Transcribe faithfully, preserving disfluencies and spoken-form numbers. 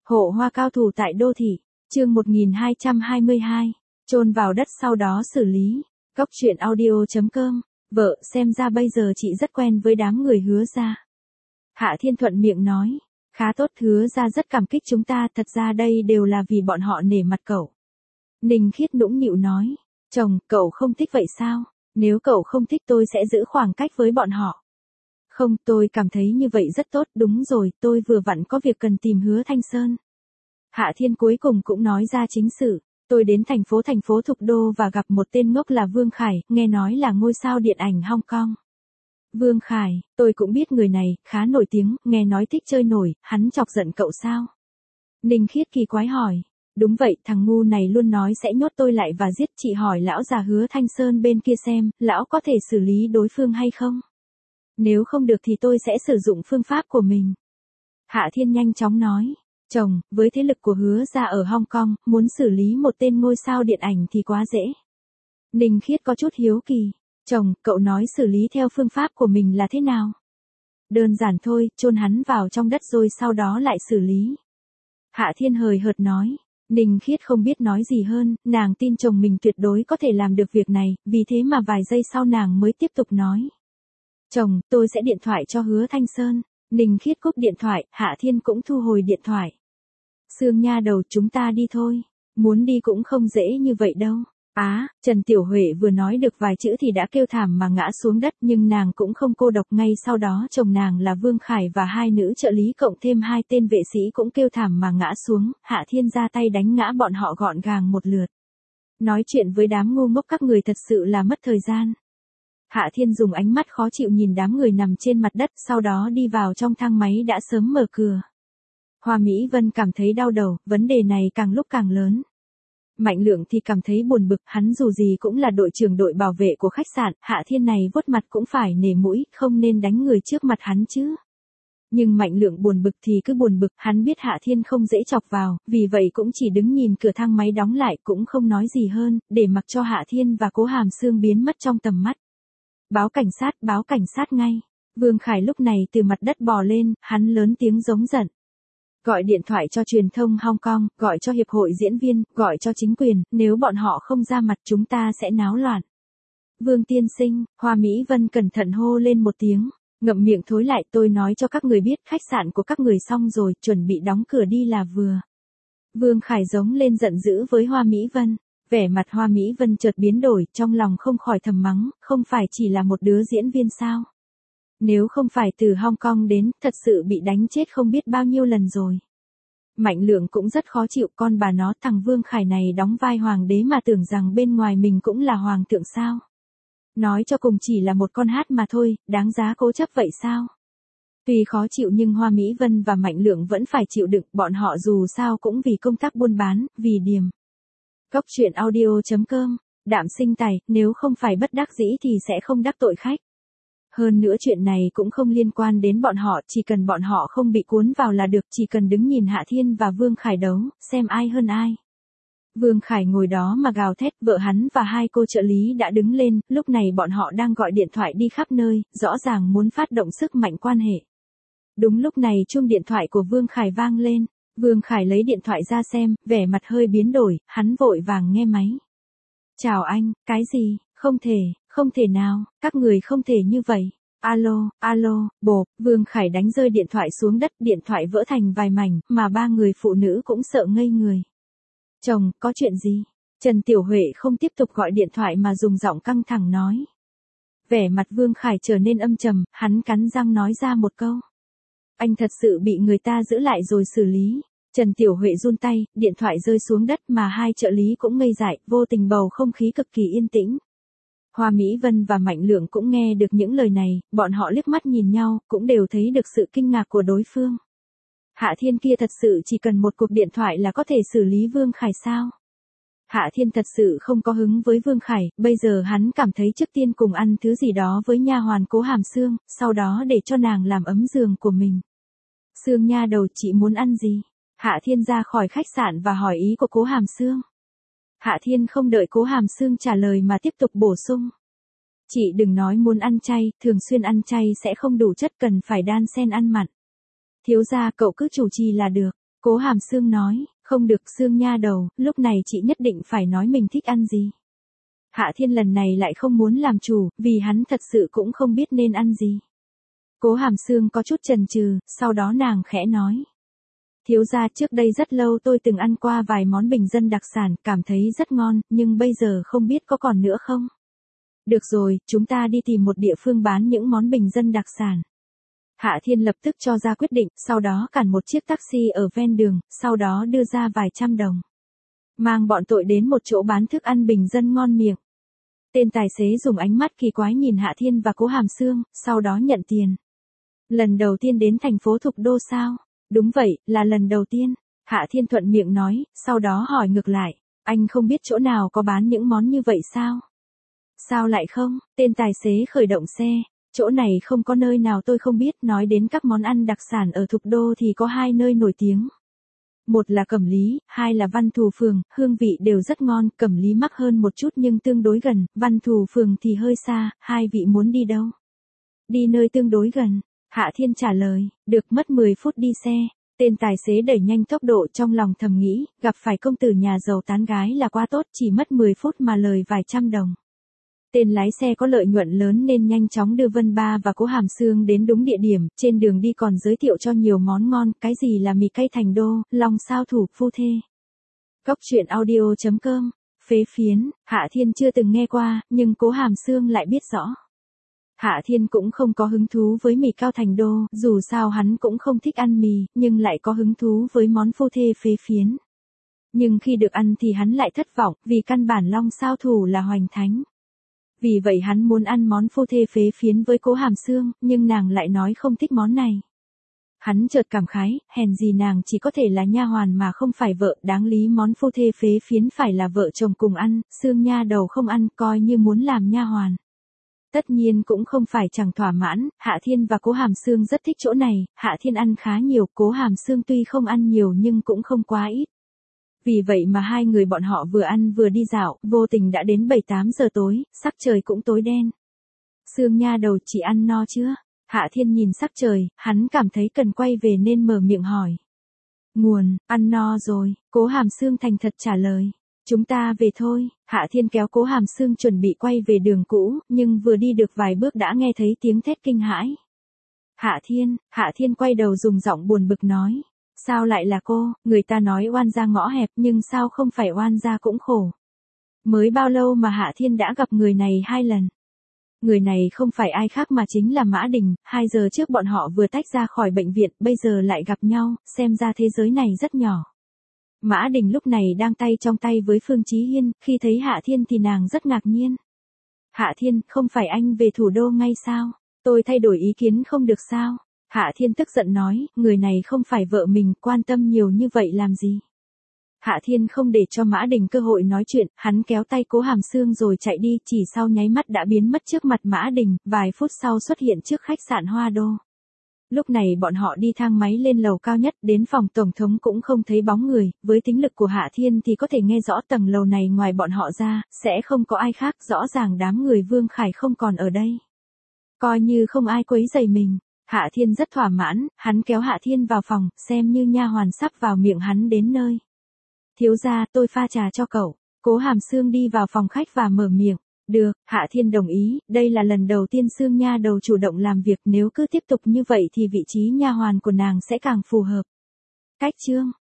Hộ hoa cao thủ tại đô thị, chương một nghìn hai trăm hai mươi hai, chôn vào đất sau đó xử lý. Cốc truyện audio chấm com, vợ, xem ra bây giờ chị rất quen với đám người Hứa gia. Hạ Thiên thuận miệng nói, khá tốt, Hứa gia rất cảm kích chúng ta, thật ra đây đều là vì bọn họ nể mặt cậu. Ninh Khiết nũng nịu nói, chồng, cậu không thích vậy sao? Nếu cậu không thích tôi sẽ giữ khoảng cách với bọn họ. Không, tôi cảm thấy như vậy rất tốt, đúng rồi, tôi vừa vặn có việc cần tìm Hứa Thanh Sơn. Hạ Thiên cuối cùng cũng nói ra chính sự, tôi đến thành phố thành phố Thục Đô và gặp một tên ngốc là Vương Khải, nghe nói là ngôi sao điện ảnh Hong Kong. Vương Khải, tôi cũng biết người này, khá nổi tiếng, nghe nói thích chơi nổi, hắn chọc giận cậu sao? Ninh Khiết kỳ quái hỏi, đúng vậy, thằng ngu này luôn nói sẽ nhốt tôi lại và giết, chị hỏi lão già Hứa Thanh Sơn bên kia xem, lão có thể xử lý đối phương hay không? Nếu không được thì tôi sẽ sử dụng phương pháp của mình. Hạ Thiên nhanh chóng nói, chồng, với thế lực của Hứa gia ở Hong Kong, muốn xử lý một tên ngôi sao điện ảnh thì quá dễ. Ninh Khiết có chút hiếu kỳ, chồng, cậu nói xử lý theo phương pháp của mình là thế nào? Đơn giản thôi, chôn hắn vào trong đất rồi sau đó lại xử lý. Hạ Thiên hời hợt nói. Ninh Khiết không biết nói gì hơn, nàng tin chồng mình tuyệt đối có thể làm được việc này, vì thế mà vài giây sau nàng mới tiếp tục nói. Chồng, tôi sẽ điện thoại cho Hứa Thanh Sơn. Ninh Khiết cúp điện thoại, Hạ Thiên cũng thu hồi điện thoại. Sương nha đầu, chúng ta đi thôi. Muốn đi cũng không dễ như vậy đâu. Á, Trần Tiểu Huệ vừa nói được vài chữ thì đã kêu thảm mà ngã xuống đất, nhưng nàng cũng không cô độc, ngay sau đó chồng nàng là Vương Khải và hai nữ trợ lý cộng thêm hai tên vệ sĩ cũng kêu thảm mà ngã xuống, Hạ Thiên ra tay đánh ngã bọn họ gọn gàng một lượt. Nói chuyện với đám ngu ngốc các người thật sự là mất thời gian. Hạ Thiên dùng ánh mắt khó chịu nhìn đám người nằm trên mặt đất, sau đó đi vào trong thang máy đã sớm mở cửa. Hoa Mỹ Vân cảm thấy đau đầu, vấn đề này càng lúc càng lớn. Mạnh Lượng thì cảm thấy buồn bực, hắn dù gì cũng là đội trưởng đội bảo vệ của khách sạn, Hạ Thiên này vuốt mặt cũng phải nể mũi, không nên đánh người trước mặt hắn chứ. Nhưng Mạnh Lượng buồn bực thì cứ buồn bực, hắn biết Hạ Thiên không dễ chọc vào, vì vậy cũng chỉ đứng nhìn cửa thang máy đóng lại, cũng không nói gì hơn, để mặc cho Hạ Thiên và Cố Hàm Sương biến mất trong tầm mắt. Báo cảnh sát, báo cảnh sát ngay. Vương Khải lúc này từ mặt đất bò lên, hắn lớn tiếng giống giận. Gọi điện thoại cho truyền thông Hong Kong, gọi cho hiệp hội diễn viên, gọi cho chính quyền, nếu bọn họ không ra mặt chúng ta sẽ náo loạn. Vương tiên sinh, Hoa Mỹ Vân cẩn thận hô lên một tiếng, ngậm miệng thối lại, tôi nói cho các người biết khách sạn của các người xong rồi, chuẩn bị đóng cửa đi là vừa. Vương Khải giống lên giận dữ với Hoa Mỹ Vân, vẻ mặt Hoa Mỹ Vân chợt biến đổi, trong lòng không khỏi thầm mắng, không phải chỉ là một đứa diễn viên sao? Nếu không phải từ Hong Kong đến, thật sự bị đánh chết không biết bao nhiêu lần rồi. Mạnh Lượng cũng rất khó chịu, con bà nó, thằng Vương Khải này đóng vai hoàng đế mà tưởng rằng bên ngoài mình cũng là hoàng thượng sao. Nói cho cùng chỉ là một con hát mà thôi, đáng giá cố chấp vậy sao? Tuy khó chịu nhưng Hoa Mỹ Vân và Mạnh Lượng vẫn phải chịu đựng, bọn họ dù sao cũng vì công tác buôn bán, vì điềm. Cốc truyện audio chấm com, Đạm Sinh Tài, nếu không phải bất đắc dĩ thì sẽ không đắc tội khách. Hơn nữa chuyện này cũng không liên quan đến bọn họ, chỉ cần bọn họ không bị cuốn vào là được, chỉ cần đứng nhìn Hạ Thiên và Vương Khải đấu, xem ai hơn ai. Vương Khải ngồi đó mà gào thét, vợ hắn và hai cô trợ lý đã đứng lên, lúc này bọn họ đang gọi điện thoại đi khắp nơi, rõ ràng muốn phát động sức mạnh quan hệ. Đúng lúc này chuông điện thoại của Vương Khải vang lên, Vương Khải lấy điện thoại ra xem, vẻ mặt hơi biến đổi, hắn vội vàng nghe máy. Chào anh, cái gì, không thể, không thể nào, các người không thể như vậy. Alo, alo, bộp, Vương Khải đánh rơi điện thoại xuống đất, điện thoại vỡ thành vài mảnh, mà ba người phụ nữ cũng sợ ngây người. Chồng, có chuyện gì? Trần Tiểu Huệ không tiếp tục gọi điện thoại mà dùng giọng căng thẳng nói. Vẻ mặt Vương Khải trở nên âm trầm, hắn cắn răng nói ra một câu. Anh thật sự bị người ta giữ lại rồi xử lý. Trần Tiểu Huệ run tay, điện thoại rơi xuống đất mà hai trợ lý cũng ngây dại, vô tình bầu không khí cực kỳ yên tĩnh. Hoa Mỹ Vân và Mạnh Lượng cũng nghe được những lời này, bọn họ liếc mắt nhìn nhau, cũng đều thấy được sự kinh ngạc của đối phương. Hạ Thiên kia thật sự chỉ cần một cuộc điện thoại là có thể xử lý Vương Khải sao? Hạ Thiên thật sự không có hứng với Vương Khải, bây giờ hắn cảm thấy trước tiên cùng ăn thứ gì đó với nha hoàn Cố Hàm Sương, sau đó để cho nàng làm ấm giường của mình. Sương nha đầu, chị muốn ăn gì? Hạ Thiên ra khỏi khách sạn và hỏi ý của Cố Hàm Sương. Hạ Thiên không đợi Cố Hàm Sương trả lời mà tiếp tục bổ sung. Chị đừng nói muốn ăn chay, thường xuyên ăn chay sẽ không đủ chất, cần phải đan xen ăn mặn. Thiếu gia, cậu cứ chủ trì là được. Cố Hàm Sương nói, không được Sương nha đầu, lúc này chị nhất định phải nói mình thích ăn gì. Hạ Thiên lần này lại không muốn làm chủ, vì hắn thật sự cũng không biết nên ăn gì. Cố Hàm Sương có chút chần chừ, sau đó nàng khẽ nói. Thiếu gia, trước đây rất lâu tôi từng ăn qua vài món bình dân đặc sản, cảm thấy rất ngon, nhưng bây giờ không biết có còn nữa không? Được rồi, chúng ta đi tìm một địa phương bán những món bình dân đặc sản. Hạ Thiên lập tức cho ra quyết định, sau đó cản một chiếc taxi ở ven đường, sau đó đưa ra vài trăm đồng. Mang bọn tội đến một chỗ bán thức ăn bình dân ngon miệng. Tên tài xế dùng ánh mắt kỳ quái nhìn Hạ Thiên và Cố Hàm Sương, sau đó nhận tiền. Lần đầu tiên đến thành phố Thục Đô sao? Đúng vậy, là lần đầu tiên. Hạ Thiên thuận miệng nói, sau đó hỏi ngược lại, anh không biết chỗ nào có bán những món như vậy sao? Sao lại không? Tên tài xế khởi động xe. Chỗ này không có nơi nào tôi không biết, nói đến các món ăn đặc sản ở Thục Đô thì có hai nơi nổi tiếng. Một là Cẩm Lý, hai là Văn Thù Phường, hương vị đều rất ngon, Cẩm Lý mắc hơn một chút nhưng tương đối gần, Văn Thù Phường thì hơi xa, hai vị muốn đi đâu? Đi nơi tương đối gần. Hạ Thiên trả lời, được, mất mười phút đi xe. Tên tài xế đẩy nhanh tốc độ, trong lòng thầm nghĩ, gặp phải công tử nhà giàu tán gái là quá tốt, chỉ mất mười phút mà lời vài trăm đồng. Tên lái xe có lợi nhuận lớn nên nhanh chóng đưa Vân Ba và Cố Hàm Sương đến đúng địa điểm, trên đường đi còn giới thiệu cho nhiều món ngon, cái gì là mì cay Thành Đô, lòng sao thủ phu thê. Cốc truyện audio chấm com, phế phiến, Hạ Thiên chưa từng nghe qua, nhưng Cố Hàm Sương lại biết rõ. Hạ Thiên cũng không có hứng thú với mì cao Thành Đô, dù sao hắn cũng không thích ăn mì, nhưng lại có hứng thú với món phu thê phế phiến. Nhưng khi được ăn thì hắn lại thất vọng, vì căn bản long sao thủ là hoành thánh. Vì vậy hắn muốn ăn món phu thê phế phiến với Cố Hàm Sương, nhưng nàng lại nói không thích món này. Hắn chợt cảm khái, hèn gì nàng chỉ có thể là nha hoàn mà không phải vợ, đáng lý món phu thê phế phiến phải là vợ chồng cùng ăn, Sương nha đầu không ăn, coi như muốn làm nha hoàn. Tất nhiên cũng không phải chẳng thỏa mãn, Hạ Thiên và Cố Hàm Sương rất thích chỗ này, Hạ Thiên ăn khá nhiều, Cố Hàm Sương tuy không ăn nhiều nhưng cũng không quá ít. Vì vậy mà hai người bọn họ vừa ăn vừa đi dạo, vô tình đã đến bảy tám giờ tối, sắc trời cũng tối đen. Sương nha đầu, chị ăn no chưa? Hạ Thiên nhìn sắc trời, hắn cảm thấy cần quay về nên mở miệng hỏi. Nguồn, ăn no rồi, Cố Hàm Sương thành thật trả lời. Chúng ta về thôi. Hạ Thiên kéo Cố Hàm Sương chuẩn bị quay về đường cũ, nhưng vừa đi được vài bước đã nghe thấy tiếng thét kinh hãi. Hạ Thiên, Hạ Thiên quay đầu dùng giọng buồn bực nói. Sao lại là cô, người ta nói oan gia ngõ hẹp nhưng sao không phải oan gia cũng khổ. Mới bao lâu mà Hạ Thiên đã gặp người này hai lần. Người này không phải ai khác mà chính là Mã Đình, hai giờ trước bọn họ vừa tách ra khỏi bệnh viện, bây giờ lại gặp nhau, xem ra thế giới này rất nhỏ. Mã Đình lúc này đang tay trong tay với Phương Chí Hiên, khi thấy Hạ Thiên thì nàng rất ngạc nhiên. Hạ Thiên, không phải anh về thủ đô ngay sao? Tôi thay đổi ý kiến không được sao? Hạ Thiên tức giận nói, người này không phải vợ mình, quan tâm nhiều như vậy làm gì? Hạ Thiên không để cho Mã Đình cơ hội nói chuyện, hắn kéo tay Cố Hàm Sương rồi chạy đi, chỉ sau nháy mắt đã biến mất trước mặt Mã Đình, vài phút sau xuất hiện trước khách sạn Hoa Đô. Lúc này bọn họ đi thang máy lên lầu cao nhất, đến phòng tổng thống cũng không thấy bóng người, với tính lực của Hạ Thiên thì có thể nghe rõ tầng lầu này ngoài bọn họ ra, sẽ không có ai khác, rõ ràng đám người Vương Khải không còn ở đây. Coi như không ai quấy rầy mình. Hạ Thiên rất thỏa mãn, hắn kéo Hạ Thiên vào phòng, xem như nha hoàn sắp vào miệng hắn đến nơi. Thiếu gia, tôi pha trà cho cậu. Cố Hàm Sương đi vào phòng khách và mở miệng. Được, Hạ Thiên đồng ý, đây là lần đầu tiên Sương nha đầu chủ động làm việc, nếu cứ tiếp tục như vậy thì vị trí nha hoàn của nàng sẽ càng phù hợp. Cách chương